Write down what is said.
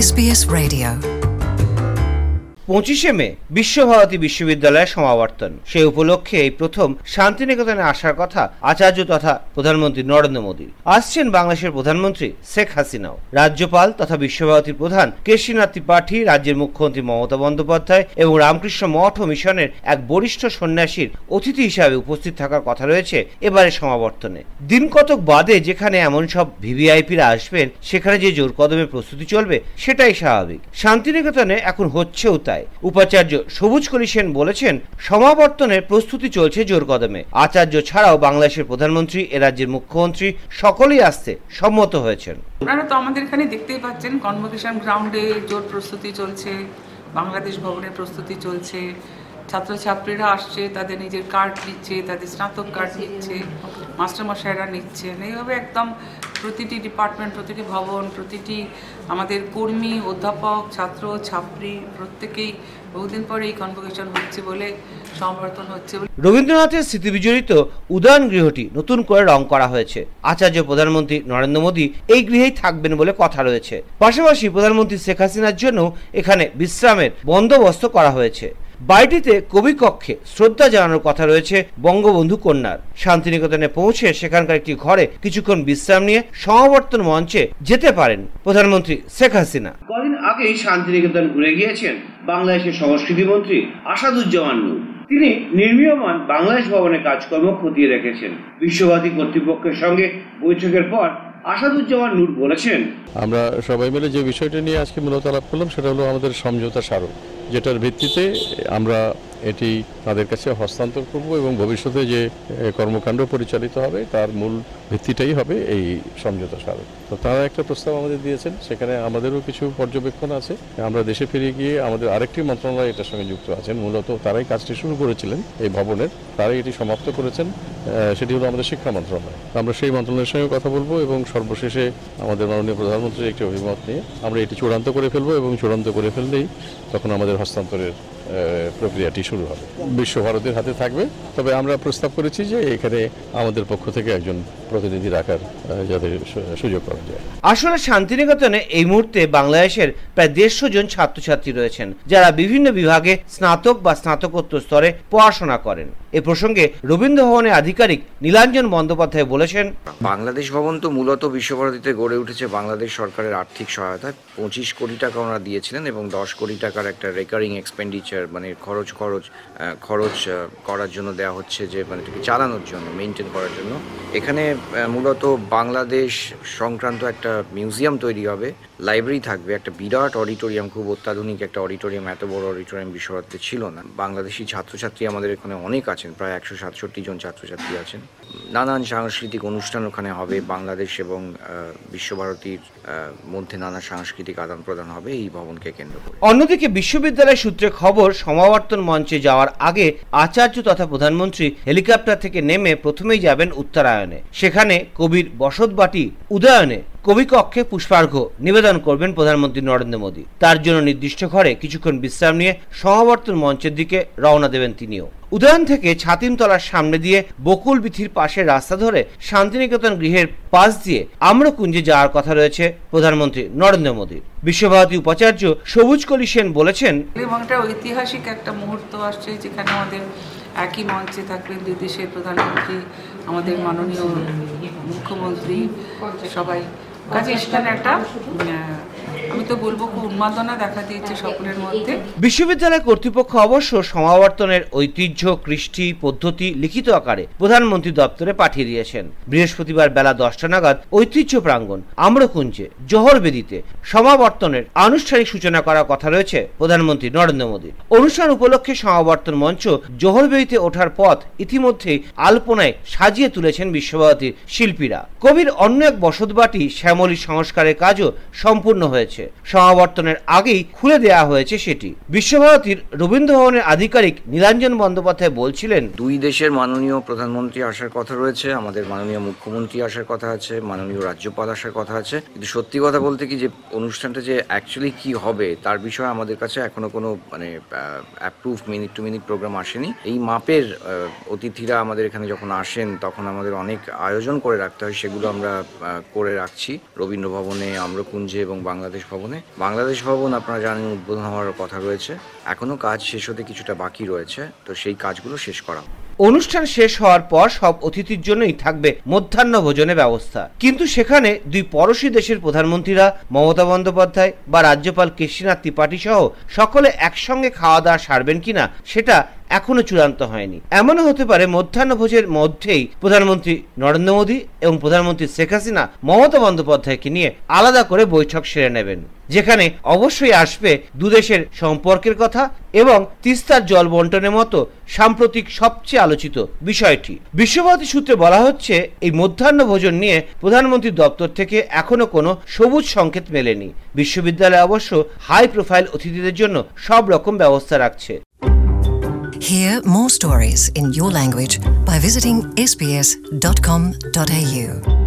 SBS Radio 25শে মে বিশ্বভারতী বিশ্ববিদ্যালয়ের সমাবর্তন। সেই উপলক্ষে এই প্রথম শান্তিনিকেতনে আসার কথা আচার্য তথা প্রধানমন্ত্রী নরেন্দ্র মোদী। আসছেন বাংলাদেশের প্রধানমন্ত্রী শেখ হাসিনাও। রাজ্যপাল তথা বিশ্বভারতীর প্রধান কেশরীনাথ ত্রিপাঠী, রাজ্যের মুখ্যমন্ত্রী মমতা বন্দ্যোপাধ্যায় এবং রামকৃষ্ণ মঠ ও মিশনের এক বরিষ্ঠ সন্ন্যাসীর অতিথি হিসাবে উপস্থিত থাকার কথা রয়েছে এবারের সমাবর্তনে। দিন কতক বাদে যেখানে এমন সব ভিভিআইপিরা আসবেন, সেখানে যে জোর কদমে প্রস্তুতি চলবে সেটাই স্বাভাবিক। শান্তিনিকেতনে এখন হচ্ছেও তাই। উপাচার্য সবুজ কলি সেন বলেছেন, সমাবর্তনের প্রস্তুতি চলছে জোর কদমে। আচার্য ছাড়াও বাংলাদেশের প্রধানমন্ত্রী, এ রাজ্যের মুখ্যমন্ত্রী সকলেই আসতে সম্মত হয়েছেন। আপনারা তো আমাদের এখানে দেখতেই পাচ্ছেন, কনভোকেশন গ্রাউন্ডে জোর প্রস্তুতি চলছে, বাংলাদেশ ভবনের প্রস্তুতি চলছে, ছাত্রছাত্রীরা আসছে, তাদের নিজের কার্ড নিচ্ছে, তাদের স্নাতক কার্ড নিচ্ছে, মাস্টারমশাইরা নিচ্ছেন। এইভাবে একদম প্রতিটি ডিপার্টমেন্ট, প্রতিটি ভবন, প্রতিটি আমাদের কর্মী, অধ্যাপক, ছাত্র ছাত্রী প্রত্যেকেই বহুদিন পরে এই কনভোকেশন হচ্ছে বলে, সমাবর্তন হচ্ছে বলে। রবীন্দ্রনাথের স্মৃতিবিজড়িত উদয়ন গৃহটি নতুন করে রং করা হয়েছে। আচার্য প্রধানমন্ত্রী নরেন্দ্র মোদী এই গৃহেই থাকবেন বলে কথা রয়েছে। পাশাপাশি প্রধানমন্ত্রী শেখ হাসিনার জন্য এখানে বিশ্রামের বন্দোবস্ত করা হয়েছে। বাড়িটিতে কবি কক্ষে শ্রদ্ধা জানানোর কথা রয়েছে বঙ্গবন্ধু কন্যার। শান্তিনিকেতনে পৌঁছে সেখানকার একটি ঘরে কিছুক্ষণ বিশ্রাম নিয়ে সমাবর্তন মঞ্চে যেতে পারেন প্রধানমন্ত্রী শেখ হাসিনা। কদিন আগেই শান্তিনিকেতন ঘুরে গিয়েছেন বাংলাদেশের সংস্কৃতি মন্ত্রী আসাদুজ্জামান নূর। তিনি নির্মীয়মান বাংলাদেশ ভবনে কাজকর্ম খতিয়ে রেখেছেন। বিশ্বভারতী কর্তৃপক্ষের সঙ্গে বৈঠকের পর আসাদুজ্জামান নূর বলেছেন, আমরা সবাই মিলে যে বিষয়টা নিয়ে আজকে মূলত আলাপ করলাম সেটা হলো আমাদের সমঝোতা স্মারক, যেটার ভিত্তিতে আমরা এটি তাদের কাছে হস্তান্তর করব এবং ভবিষ্যতে যে কর্মকাণ্ড পরিচালিত হবে তার মূল ভিত্তিটাই হবে এই সমঝোতা স্মারক। তো তারা একটা প্রস্তাব আমাদের দিয়েছেন, সেখানে আমাদেরও কিছু পর্যবেক্ষণ আছে। আমরা দেশে ফিরে গিয়ে আমাদের আরেকটি মন্ত্রণালয় এটার সঙ্গে যুক্ত আছেন, মূলত তারাই কাজটি শুরু করেছিলেন এই ভবনের, তারাই এটি সমাপ্ত করেছেন। সেটি হলো আমাদের শিক্ষা মন্ত্রণালয়। আমরা সেই মন্ত্রণালয়ের সঙ্গে কথা বলবো এবং সর্বশেষে আমাদের মাননীয় প্রধানমন্ত্রীর একটি অভিমত নিয়ে আমরা এটি চূড়ান্ত করে ফেলবো এবং চূড়ান্ত করে ফেললেই তখন আমাদের হস্তান্তরের প্রক্রিয়াটি শুরু হবে। বিশ্বভারতীর হাতে থাকবে, তবে আমরা প্রস্তাব করেছি যে এখানে আমাদের পক্ষ থেকে একজন প্রতিনিধি রাখার যাতে সুযোগ পাওয়া যায়। আসলে শান্তিনিকেতনে এই মুহূর্তে বাংলাদেশের প্রায় 150 জন ছাত্রছাত্রী রয়েছেন, যারা বিভিন্ন বিভাগে স্নাতক বা স্নাতকোত্তর স্তরে পড়াশোনা করেন। এ প্রসঙ্গে রবীন্দ্র ভবনের আধিকারিক নীলাঞ্জন বন্দ্যোপাধ্যায় বলেছেন, বাংলাদেশ ভবন তো মূলত বিশ্বভারতীতে গড়ে উঠেছে বাংলাদেশ সরকারের আর্থিক সহায়তায়। 25 কোটি টাকা ওনারা দিয়েছিলেন এবং 10 কোটি টাকার একটা রেকারিং এক্সপেন্ডিচার, মানে খরচ করার জন্য দেওয়া হচ্ছে, যে মানে এটাকে চালানোর জন্য, মেনটেন করার জন্য। এখানে মূলত বাংলাদেশ সংক্রান্ত একটা মিউজিয়াম তৈরি হবে, লাইব্রেরি থাকবে, একটা বিরাট অডিটোরিয়াম, খুব অত্যাধুনিক একটা অডিটোরিয়াম। এত বড় অডিটোরিয়াম বিশ্বভারতীতে ছিল না। বাংলাদেশি ছাত্রছাত্রী আমাদের এখানে অনেক আছেন, প্রায় 167 জন ছাত্রছাত্রী আছেন। নানান সাংস্কৃতিক অনুষ্ঠান ওখানে হবে, বাংলাদেশ এবং বিশ্বভারতীর মধ্যে নানা সাংস্কৃতিক আদান প্রদান হবে এই ভবনকে কেন্দ্র করে। অন্যদিকে বিশ্ববিদ্যালয় সূত্রে খবর, সমাবর্তন মঞ্চে যাওয়ার আগে আচার্য তথা প্রধানমন্ত্রী হেলিকপ্টার থেকে নেমে প্রথমেই যাবেন উত্তরায়ণে। সেখানে কবির বসতবাটি উদয়নে কবি কক্ষে পুষ্পার্ঘ্য নিবেদন করবেন প্রধানমন্ত্রী নরেন্দ্র মোদী। তার জন্য নির্দিষ্ট ঘরে কিছুক্ষণ বিশ্রাম নিয়ে সমাবর্তন মঞ্চের দিকে রওনা দেবেন তিনিও। উদয়ন থেকে ছাতিমতলার সামনে দিয়ে বকুল বিথির পাশে রাস্তা ধরে শান্তিনিকেতন গৃহের পাশ দিয়ে আম্রকুঞ্জে যাওয়ার কথা রয়েছে প্রধানমন্ত্রী নরেন্দ্র মোদীর। বিশ্বভারতী উপাচার্য সবুজ কলি সেন বলেছেন, এবং একটা ঐতিহাসিক একটা মুহূর্ত আসছে, যেখানে আমাদের একই মঞ্চে থাকবেন দুই দেশের প্রধানমন্ত্রী, আমাদের মাননীয় মুখ্যমন্ত্রী, সবাই। কাজে সেখানে একটা আমি তো বলবো খুব উন্মাদনা দেখা দিয়েছে সকলের মধ্যে। বিশ্ববিদ্যালয় কর্তৃপক্ষ অবশ্য সমাবর্তনের ঐতিহ্য, কৃষ্টি, পদ্ধতি লিখিত আকারে প্রধানমন্ত্রী দপ্তরে পাঠিয়ে দিয়েছেন। বৃহস্পতিবার বেলা 10টা নাগাদ ঐতিহ্য প্রাঙ্গণ আম্রকুঞ্জে জোহর বেদিতে সমাবর্তনের আনুষ্ঠানিক সূচনা করার কথা রয়েছে প্রধানমন্ত্রী নরেন্দ্র মোদীর। অনুষ্ঠান উপলক্ষে সমাবর্তন মঞ্চ জোহর বেদিতে ওঠার পথ ইতিমধ্যেই আলপনায় সাজিয়ে তুলেছেন বিশ্বভারতীর শিল্পীরা। কবির অন্য এক বসতবাটি শ্যামলী সংস্কারের কাজও সম্পূর্ণ হয়েছে। সমাবর্তনের আগেই খুলে দেওয়া হয়েছে সেটি। বিশ্বভারতীর রবীন্দ্র ভবনের আধিকারিক নীলাঞ্জন বন্দ্যোপাধ্যায় বলছিলেন, দুই দেশের মাননীয় প্রধানমন্ত্রী আসার কথা রয়েছে, আমাদের মাননীয় মুখ্যমন্ত্রী আসার কথা আছে, মাননীয় রাজ্যপাল আসার কথা আছে। কিন্তু সত্যি কথা বলতে কি, যে অনুষ্ঠানটা যে অ্যাকচুয়ালি কি হবে তার বিষয়ে আমাদের কাছে এখনো কোনো মানে approve minute to minute program আসেনি। এই মাপের অতিথিরা আমাদের এখানে যখন আসেন তখন আমাদের অনেক আয়োজন করে রাখতে হয়, সেগুলো আমরা করে রাখছি রবীন্দ্র ভবনে, আম্রকুঞ্জে এবং বাংলাদেশ ভবনে। ভবনে। বাংলাদেশ ভবন আপনারা জানেন উদ্বোধন হওয়ার কথা রয়েছে, এখনো কাজ শেষ হতে কিছুটা বাকি রয়েছে, তো সেই কাজগুলো শেষ করা। অনুষ্ঠান শেষ হওয়ার পর সব অতিথির জন্যই থাকবে মধ্যাহ্ন ভোজনের ব্যবস্থা, কিন্তু সেখানে দুই পড়শি দেশের প্রধানমন্ত্রীরা মমতা বন্দ্যোপাধ্যায় বা রাজ্যপাল কেশরীনাথ ত্রিপাঠী সহ সকলে একসঙ্গে খাওয়া দাওয়া সারবেন কিনা সেটা এখনো চূড়ান্ত হয়নি। এমনও হতে পারে মধ্যাহ্ন ভোজের মধ্যেই প্রধানমন্ত্রী নরেন্দ্র মোদী এবং প্রধানমন্ত্রী শেখ হাসিনা মমতা বন্দ্যোপাধ্যায়কে নিয়ে আলাদা করে বৈঠক সেরে নেবেন, যেখানে অবশ্যই আসবে দুদেশের সম্পর্কের কথা এবং তিস্তার জল বন্টনের মতো সাম্প্রতিক সবচেয়ে আলোচিত বিষয়টি। বিশ্বভারতী সূত্রে বলা হচ্ছে, এই মধ্যাহ্ন ভোজন নিয়ে প্রধানমন্ত্রীর দপ্তর থেকে এখনো কোনো সবুজ সংকেত মেলেনি। বিশ্ববিদ্যালয় অবশ্য হাই প্রোফাইল অতিথিদের জন্য সব রকম ব্যবস্থা রাখছে। Hear more stories in your language by visiting sbs.com.au.